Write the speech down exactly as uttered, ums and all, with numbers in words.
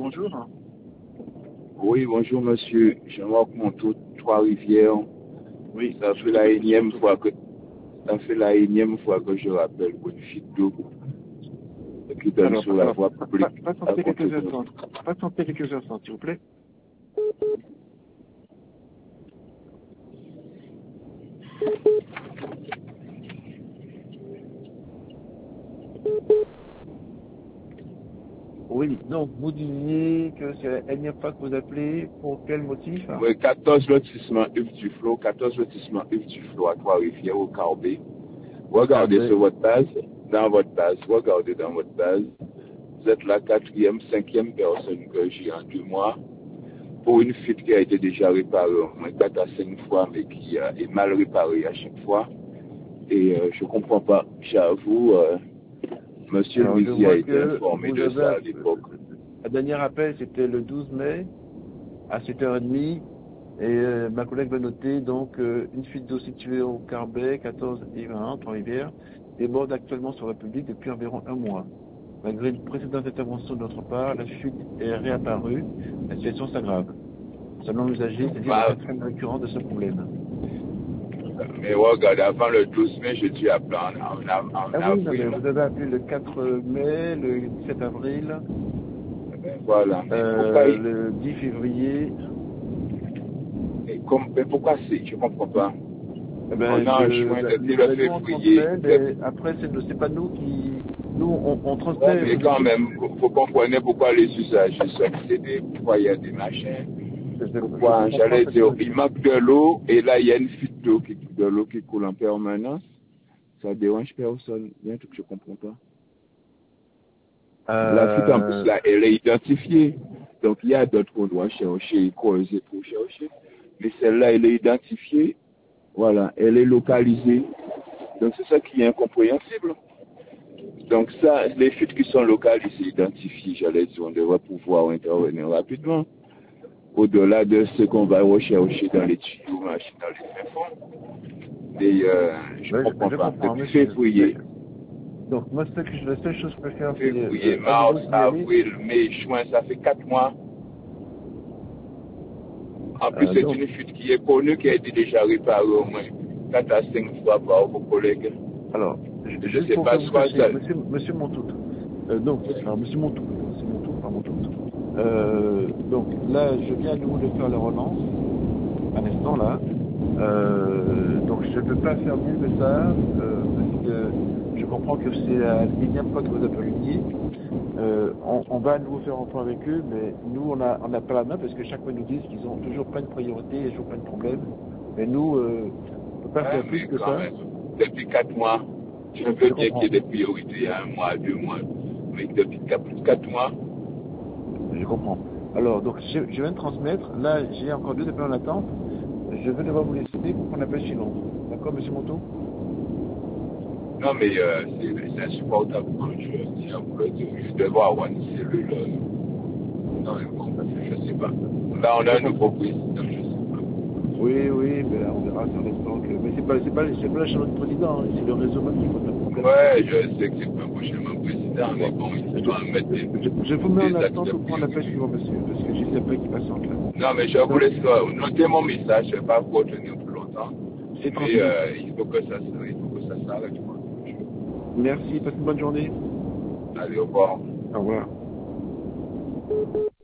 bonjour. Oui, bonjour monsieur. Jean-Marc Monteau, Trois-Rivières. Oui. Ça fait la énième fois que ça fait la énième fois que je rappelle pour une fuite d'eau qui donne Alors, sur la alors voie publique. patientez quelques instants. Patientez quelques instants, s'il vous plaît. Oui, donc vous disiez que c'est la énième fois que vous appelez, pour quel motif? Oui, quatorze lotissement Yves Duflo, quatorze lotissement Yves Duflo à Trois-Rivières au Carbet. Regardez Carbet. sur votre base, dans votre base, regardez dans votre base. Vous êtes la quatrième, cinquième personne que j'ai en deux mois pour une fuite qui a été déjà réparée au moins quatre à cinq fois, mais qui euh, est mal réparée à chaque fois. Et euh, je ne comprends pas. J'avoue, euh, Monsieur Alors, je Louisi a vois été que informé vous de ça à avez... l'époque. La dernière appel, c'était le douze mai, à sept heures trente. Et euh, ma collègue va noter donc euh, une fuite d'eau située au Carbet, quatorze et vingt, Trois-Rivières, déborde actuellement sur la République depuis environ un mois. Malgré une précédente intervention de notre part, la chute est réapparue, la situation s'aggrave. Selon l'usager, c'est la Bah, quatrième récurrence de ce problème. mais regardez, avant le douze mai, je dû appeler en, en, en, en Ah oui, non, mais avril. vous avez appelé le quatre mai, le dix-sept avril, Ben, voilà. Mais pourquoi, euh, le dix février. mais comme, mais pourquoi c'est? Je ne comprends pas. Eh On ben, a en le, juin, ben, depuis le ben, nous on février. transmet, Le... mais après c'est c'est pas nous qui, nous on, on Ouais, transmet mais aux quand équipes. même, il faut comprendre pourquoi les usagers sont excédés, pourquoi il y a des machins. Je, je Pourquoi, comprends j'allais dire, parfaitement. il manque de l'eau, et là, il y a une fuite d'eau qui, de l'eau qui coule en permanence. Ça dérange personne. Il y a un truc que je ne comprends pas. La fuite, en plus, Euh, là, elle est identifiée. Donc, il y a d'autres qu'on doit chercher, creuser pour chercher. Mais celle-là, elle est identifiée. Voilà, elle est localisée. Donc, c'est ça qui est incompréhensible. Donc, ça, les fuites qui sont localisées, identifiées, j'allais dire, on devrait pouvoir intervenir rapidement. Au-delà de ce qu'on va rechercher dans les tuyaux, machines, dans les fins fonds. Mais euh, je ne ouais, je, comprends je pas. comprends, Depuis monsieur. Mais, février, donc moi ce que je, la seule chose que je peux faire, c'est février, euh, à nouveau mars, signaler. avril, mai, juin, ça fait quatre mois. En plus, Euh, c'est donc, une fuite qui est connue, qui a été déjà réparée au moins quatre à cinq fois par vos collègues. alors, ju- Je ne juste sais pour que pas, vous soit sachiez, ça... monsieur, monsieur Montout. Euh, donc, alors monsieur Montout, plutôt, monsieur Montout, pas Montout. Euh, donc là, je viens à nouveau de faire la relance, un instant là. Euh, donc je ne peux pas faire mieux que ça, euh, parce que je comprends que c'est la énième fois que vous appeliez. Euh, on, on va à nouveau faire un point avec eux, mais nous on a on n'a pas la main parce que chaque fois ils nous disent qu'ils ont toujours plein de priorités et toujours plein de problèmes. Mais nous, euh, on ne peut pas Ouais, faire plus mais que quand ça. même, depuis quatre mois, je veux Je bien qu'il y ait comprends, des priorités, il y a un mois, deux mois. Mais depuis plus de quatre mois, je comprends. Alors donc je, je viens de transmettre. Là j'ai encore deux appels en attente. Je vais devoir vous laisser pour qu'on appelle suivante. D'accord, monsieur Monteau? non, mais euh, c'est c'est insupportable quand je dis à vous le dire. Je devrais avoir une cellule. euh, Non, mais bon, je ne sais pas. Là, on Je a un comprends. nouveau président, je ne sais pas. Oui, oui, mais là, on verra sur l'instant que. Mais c'est pas, c'est pas, c'est pas la chambre du président, hein, c'est le réseau même qui pose un problème Ouais, aujourd'hui. je sais que c'est pas prochainement président, mais Bon, bon, il je, doit mettre je, des, je, je vous mets en des axes de attente au point d'appel priorité. suivant, monsieur, parce que j'ai des appels qui passent là. Non, mais je vous D'accord? laisse euh, noter mon message, je ne vais pas vous retenir plus longtemps. C'est Mais transmis. euh, il faut que ça s'arrête, il faut que ça s'arrête. Quoi. Merci, passez une bonne journée. Allez, au revoir. Au revoir.